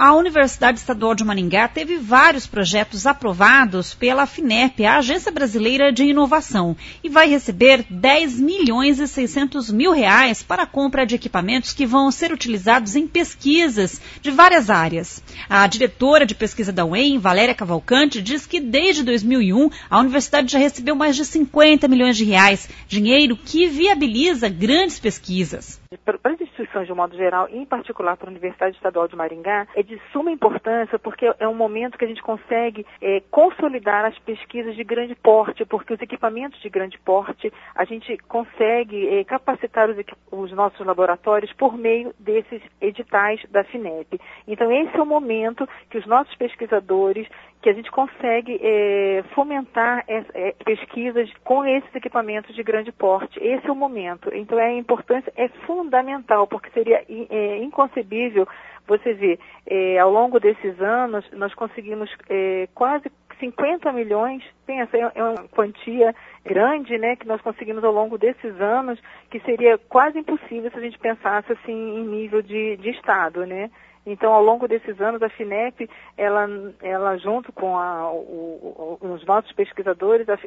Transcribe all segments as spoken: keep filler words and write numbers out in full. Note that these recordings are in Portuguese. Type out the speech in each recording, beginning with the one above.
A Universidade Estadual de Maringá teve vários projetos aprovados pela FINEP, a Agência Brasileira de Inovação, e vai receber dez milhões e seiscentos mil reais para a compra de equipamentos que vão ser utilizados em pesquisas de várias áreas. A diretora de pesquisa da U E M, Valéria Cavalcante, diz que desde dois mil e um a universidade já recebeu mais de cinquenta milhões de reais, dinheiro que viabiliza grandes pesquisas. Para as instituições de um modo geral, e em particular para a Universidade Estadual de Maringá, é de suma importância porque é um momento que a gente consegue é, consolidar as pesquisas de grande porte, porque os equipamentos de grande porte, a gente consegue é, capacitar os, os nossos laboratórios por meio desses editais da FINEP. Então esse é o momento que os nossos pesquisadores, que a gente consegue é, fomentar é, é, pesquisas com esses equipamentos de grande porte. Esse é o momento. Então a importância é fundamental, porque seria é, inconcebível você ver, é, ao longo desses anos, nós conseguimos é, quase cinquenta milhões, pensa, é uma quantia grande, né, que nós conseguimos ao longo desses anos, que seria quase impossível se a gente pensasse assim em nível de, de Estado, né? Então, ao longo desses anos, a FINEP, ela, ela junto com a, o, o, os nossos pesquisadores, a,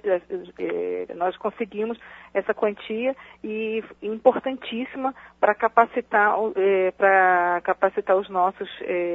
a, nós conseguimos essa quantia e importantíssima para capacitar, é, para capacitar os nossos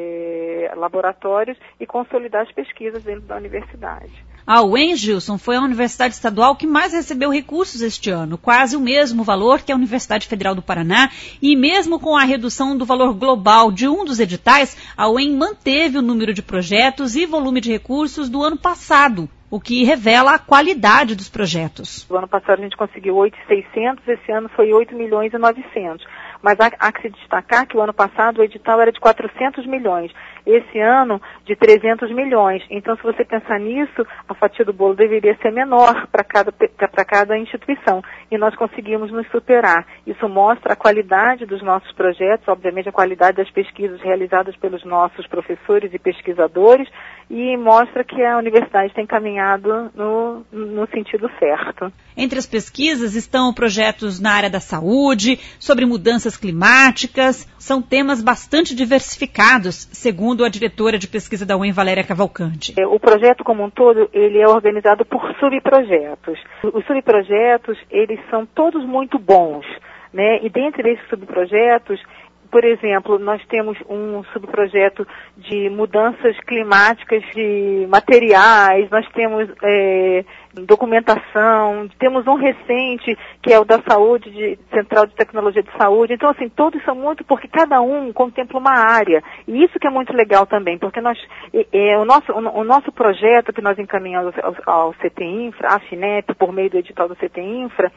é, laboratórios e consolidar as pesquisas dentro da universidade. A U E M, Gilson, foi a universidade estadual que mais recebeu recursos este ano, quase o mesmo valor que a Universidade Federal do Paraná, e mesmo com a redução do valor global de um dos editais, a U E M manteve o número de projetos e volume de recursos do ano passado, o que revela a qualidade dos projetos. No ano passado a gente conseguiu oito milhões e seiscentos, esse ano foi oito milhões e novecentos. Mas há, há que se destacar que o ano passado o edital era de quatrocentos milhões, esse ano de trezentos milhões. Então, se você pensar nisso, a fatia do bolo deveria ser menor para cada, para cada instituição. E nós conseguimos nos superar. Isso mostra a qualidade dos nossos projetos, obviamente a qualidade das pesquisas realizadas pelos nossos professores e pesquisadores, e mostra que a universidade tem caminhado no, no sentido certo. Entre as pesquisas estão projetos na área da saúde, sobre mudanças climáticas. São temas bastante diversificados, segundo a diretora de pesquisa da U E M, Valéria Cavalcante. O projeto como um todo, ele é organizado por subprojetos. Os subprojetos, eles são todos muito bons, né? E dentre esses subprojetos, por exemplo, nós temos um subprojeto de mudanças climáticas de materiais, nós temos é, documentação, temos um recente que é o da saúde, de, Central de Tecnologia de Saúde. Então, assim, todos são muito, porque cada um contempla uma área. E isso que é muito legal também, porque nós, é, é, o, nosso, o, o nosso projeto que nós encaminhamos ao, ao C T Infra, à FINEP, por meio do edital do C T Infra,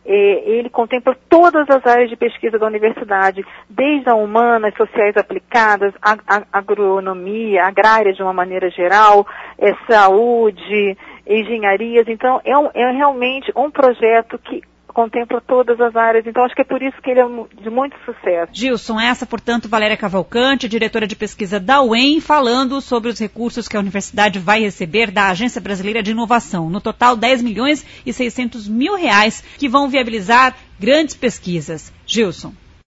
é, ele contempla todas as áreas de pesquisa da universidade, desde a humanas, sociais aplicadas, a, a, agronomia, agrária de uma maneira geral, é, saúde, engenharias. Então, é, um, é realmente um projeto que contempla todas as áreas. Então, acho que é por isso que ele é de muito sucesso. Gilson, essa, portanto, Valéria Cavalcante, diretora de pesquisa da U E M, falando sobre os recursos que a universidade vai receber da Agência Brasileira de Inovação. No total, dez milhões e seiscentos mil reais, que vão viabilizar grandes pesquisas. Gilson.